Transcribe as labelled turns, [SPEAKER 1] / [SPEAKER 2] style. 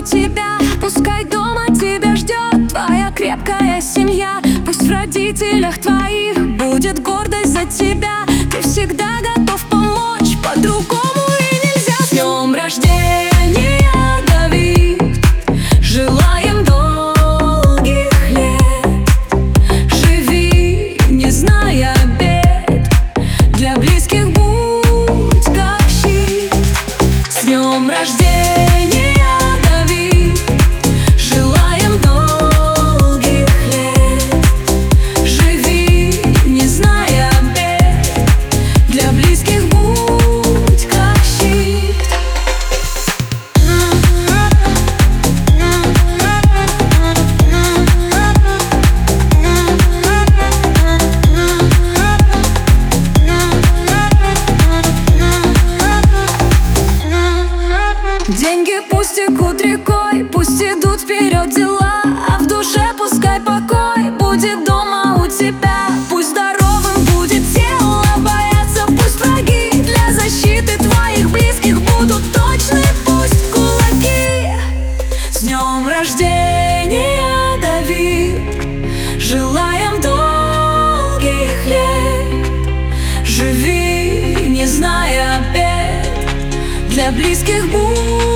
[SPEAKER 1] тебя. Пускай дома тебя ждет твоя крепкая семья. Пусть в родителях твоих будет гордость за тебя. Ты всегда готов помочь, по-другому и нельзя. С днем рождения, Давид! Желаем долгих лет. Живи, не зная бед. Для близких будь как щит. С днем рождения, Давид! Желаем долгих лет. Живи, не зная бед. Для близких будь как щит. Деньги пусть текут рекой, пусть идут вперед дела, а в душе пускай покой будет дома у тебя. Пусть здоровым будет тело, бояться пусть враги. Для защиты твоих близких будут точны пусть кулаки. С днем рождения, Давид! Желаем долгих лет. Живи, не зная бед. Для близких будь